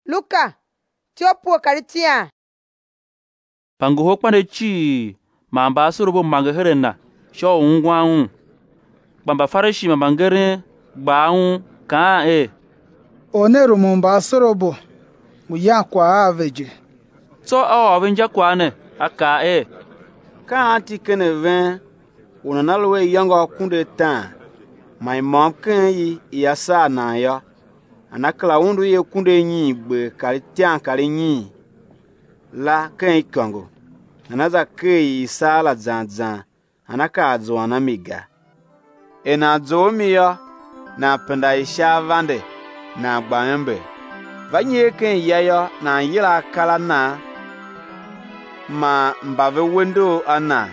Luka, tio po karitia. Pangu hokpande chi mamba surubo mangaherena sho ungwaun. Bamba farishi mabangere baun ka Oneru mumba surubo muya kwa aveje. So avenja kwane aka Ka anti kene ven unanalwe yango kunde tan. My mom kan yi yasa na ya. Anakla undu ye kunde nyi gbe karitian kari nyi. La kan ikongo. Anaza ke isala zanzan. Anaka azo anamiga. Ena zo miya na penda isha vande na gbaembe. Vanye kan yaya na yila kala na ma mbave wendo ana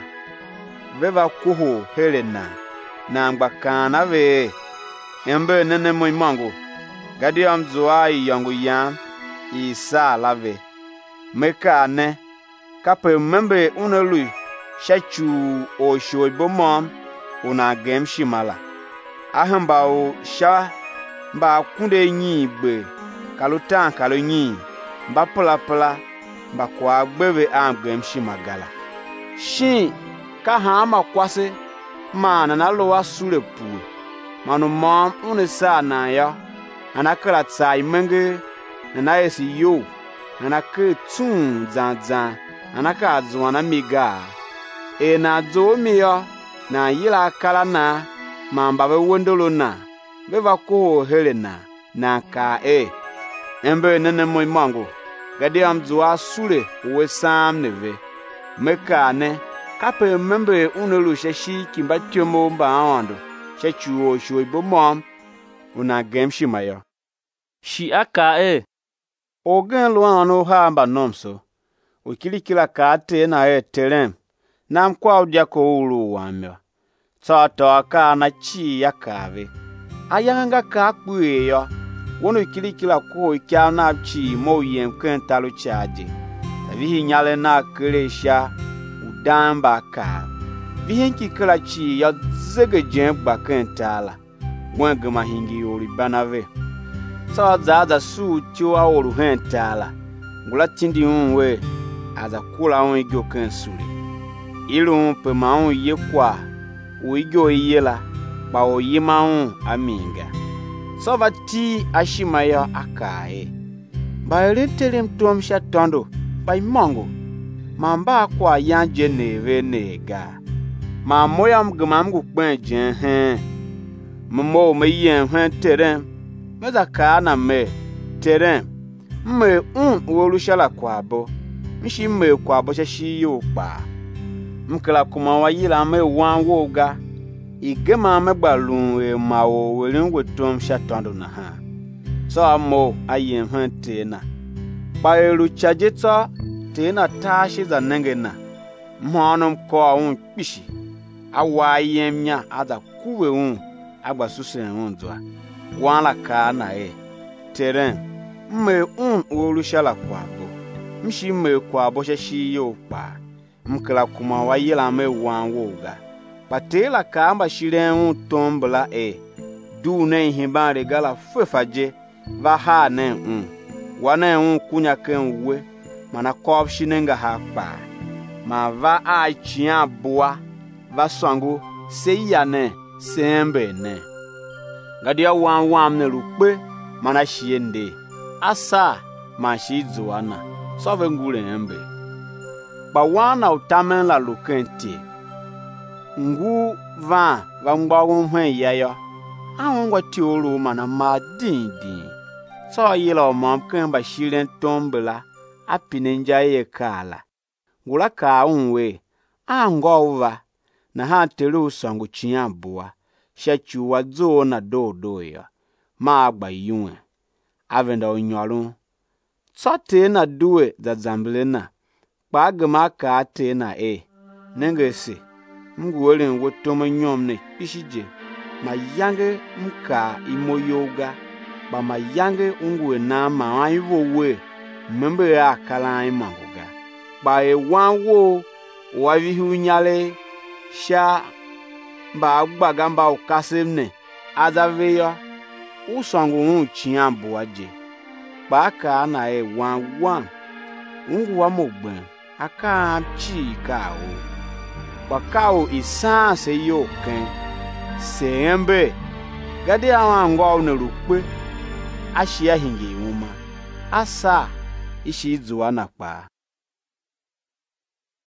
veva kuhu helena na mbakana ve embe nene moi mango gadi amzoa yangu yam isa lave meka ne kape membe unelu shachu o shoibomom una gem shimala ahamba o sha mba kunde nyi gbe kalutan kalonyi mba pla mba kwa gbeve gem shimagala shin ka hama kwase mana na lowa sure pu manu mom unesa na ya anakala tsai menge na esi yo anake tun zanzan anaka azwana miga na zo miya na yila kala na mamba be wondolo na beva ko helena na ka embe nene moi mango gadi amzoa sure we sam neve meka ne kape membe unelu sheshi kimba tiomo mba ando shechu shoi bomom una gem shimaya shi aka ogen lo anu ha mba nomso okilikila ka te na terem nam kwa udia ko ulu wamyo tata ka na chi yakave ayanga ka kpuye yo wono kilikila ko ikya na chi mo yem kan talu chaje tavi nyale na kresha udamba ka vihenki kala chi ya zege jemba kan tala wenga mahingi ori banave sa zaza su tio aworu hen tala ngula tindi unwe aza kula on igyo kan suri ilu pe maun ye kwa o igyo yela ba o yimaun aminga sova ti ashimaya akae ba rentelem tom shatondo by mongo mamba kwa yanje neve nega ma moyam gmam gu kwen jen hen mo me yen hen terem meza ka na me terem me wolu shala kwabo mishi me kwabo shashi yo pa mkala kuma wa yila me wan woga igema me gbalun ma wo werin wetom shatondo na ha so amo ayen hen tena ba eru chajeta tena tashi za nengena mhonom ko un pishi awa yemnya ada kuwe un agba susen unzwa wala ka na teren me wolu shala kwabo mshi me kwabo shashi yo pa mkala kuma wa yila me wan woga patela ka amba shiren tombla du ne himba regala fefaje va ha ne wana kunya ken we mana kob shinenga ha pa ma va a chia boa va sango seya ne sembe ne gadia wan ne rukpe mana shiende asa ma shi zuana so vengule embe ba wana utamen la lukenti ngu va ngbawo hwen yaya awon gwa ti olu mana ma din so yila mom kan ba shiren tombla apininja ye kala ngula ka unwe angova na ha teru sangu chiambua shachu wazo na dodo ya ma agba yunwe avenda onyorun sote na duwe za zamblena kpagma ka te na nengese mgwolen wotoma nyomne pishije ma yange mka imoyoga ba ma yange ungwe na ma aiwowe membe akala imangoga ba wanwo wavihu nyale sha ba gbagamba okasemne azaveya usangu chiambo aje kpa ka na e wan ngwa mogben aka chi ka o bakao isa se yo ken se embe gade awan ngwa na rukpe ashia hinge nwoma asa ishi zuwa na kpa